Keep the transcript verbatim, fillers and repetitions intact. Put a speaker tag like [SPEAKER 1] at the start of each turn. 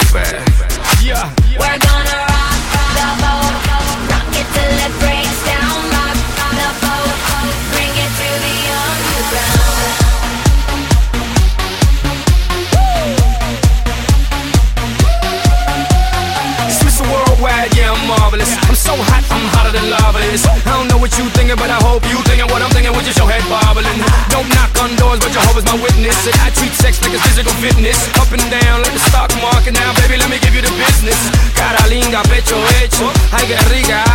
[SPEAKER 1] bad. Yeah,
[SPEAKER 2] we're gonna rock the boat, rock it till it breaks down. Rock the boat, bring it to the underground.
[SPEAKER 1] It's Mister Worldwide, yeah, I'm marvelous. I'm so hot, I'm hotter than lava is. I don't know what you thinking, but I hope you thinking what I'm thinking with just your head bobbling. Don't knock on doors, but Jehovah's my witness. And I treat sex like it's physical fitness. Up and down like the stock market. Now, baby, let me give you the business. Cara linda, pecho hecho. Ay, que rica,